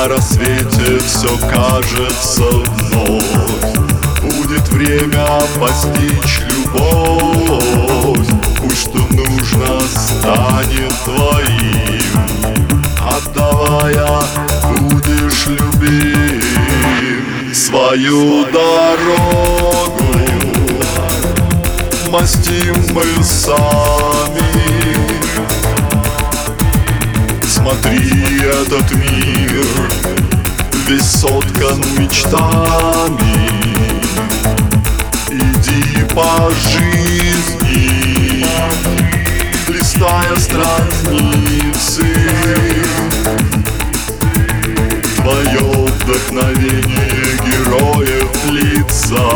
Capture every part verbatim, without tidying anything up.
На рассвете все кажется вновь. Будет время постичь любовь. Пусть что нужно станет твоим. Отдавая, будешь любим. Свою дорогу мастим мы сами. Смотри, этот мир весь соткан мечтами. Иди по жизни, листая страницы. Твое вдохновение героев лица.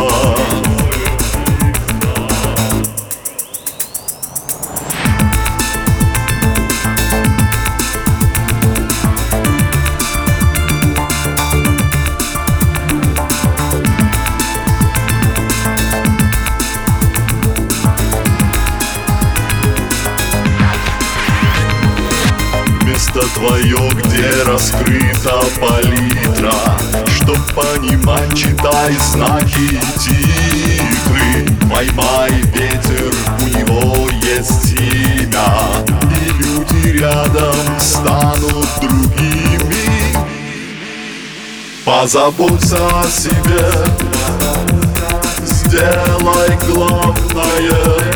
Место твое, где раскрыта палитра, чтоб понимать, читай знаки и титры. Поймай ветер, у него есть имя, и люди рядом станут другими. Позаботься о себе, сделай главное.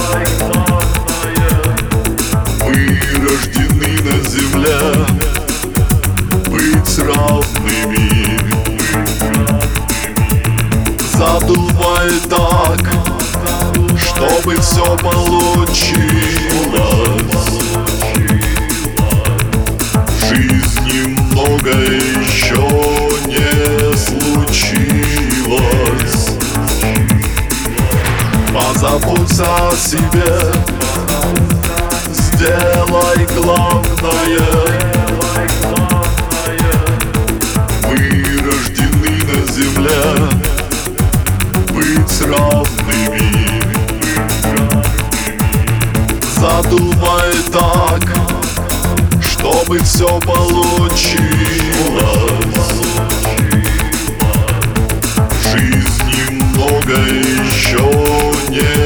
На земле быть равными. Задумай так, чтобы все получилось. В жизни многое еще не случилось. Позаботься о себе, сделай главное. Мы рождены на земле быть равными. Задумай так, чтобы все получилось. В жизни многое еще не